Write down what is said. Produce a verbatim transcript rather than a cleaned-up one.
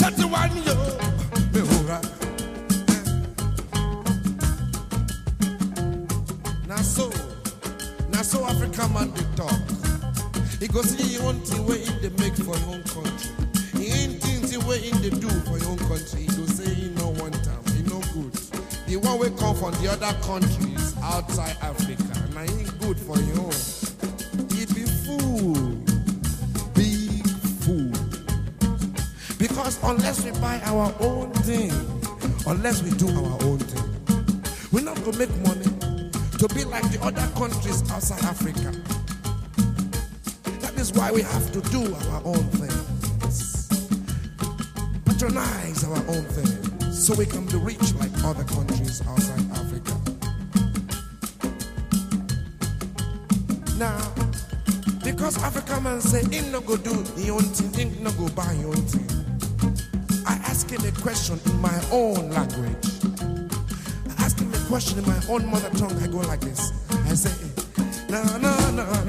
Shut the one yo, me hura. Now so, now so Africa man they talk. He goes see you want to way in the make for your own country. He ain't things the way in the do for your own country. He go say he no one time, he no good. The one we come from the other countries outside Africa, now he ain't good for you. He be fool, big fool. Because unless we buy our own thing, unless we do our own thing, we're not gonna make money to be like the other countries outside Africa. That is why we have to do our own things, patronize our own things, so we can be rich like other countries outside Africa. Now, because African man say, "Ain't no go do your own thing, ain't no go buy your own thing," I ask him a question in my own language. I ask him a question in my own mother tongue. I go like this. I say, "Na na na